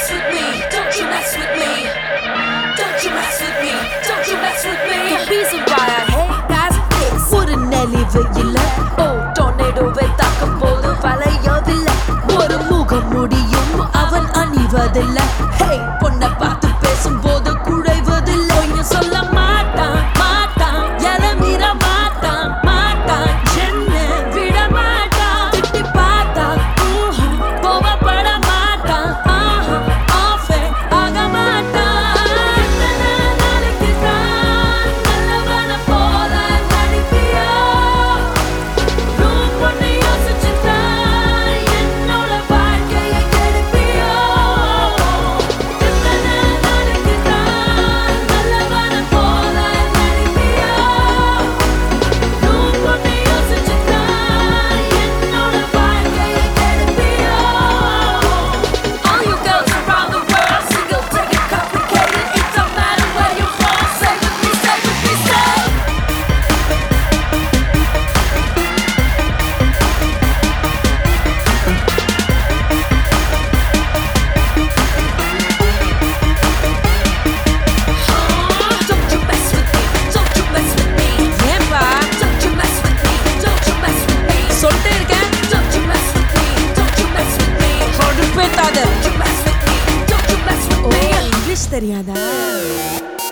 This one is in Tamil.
mess with me. Don't you mess with me. Don't you mess with me. Don't you mess with me. The reason why I hate guys is ஒரு நெளிவையில டொர்னேடோவை தாக்கும் போது வளையவில்லை. ஒரு முகம் முடியும் அவன் அணிவதில்லை. ஹே பொண்ணை பார்த்து பேசும்போது குழைவதில்லை. பொய்யும் சொல்ல மாட்டான் மாட்டான் எலமீற மாட்டான் மாட்டான் என்ன விட மாட்டான் திட்டி பார்த்தா கோவப்பட மாட்டான் ஆஃபே ஆக மாட்டான். எத்தனை நாளைக்கு தான் நல்லவனை போல நடிப்பியோ? ரூம் பொண்ணு யோசிச்சுதான் என்னோட வாழ்க்கையை கெடுப்பியோ? எத்தனை நாளைக்கு தான் நல்லவனை போல நடிப்பியோ? ரூம் பொண்ணு யோசிச்சுதான் என்னோட வாழ்க்கையை கெடுப்பியோ? All you girls around the world, single, take it complicated. It don't matter where you're from. Say with me, say with me, say. Don't you mess with me. Don't you mess with me. ஏன்பா Don't you mess with me. Don't you mess with me. சொல்லிட்டே இருக்கேன் Don't you mess with me. Don't you mess with me. கடுப்பேத்தாத. Don't you mess with me. Don't you mess with oh me. English தெரியாதா?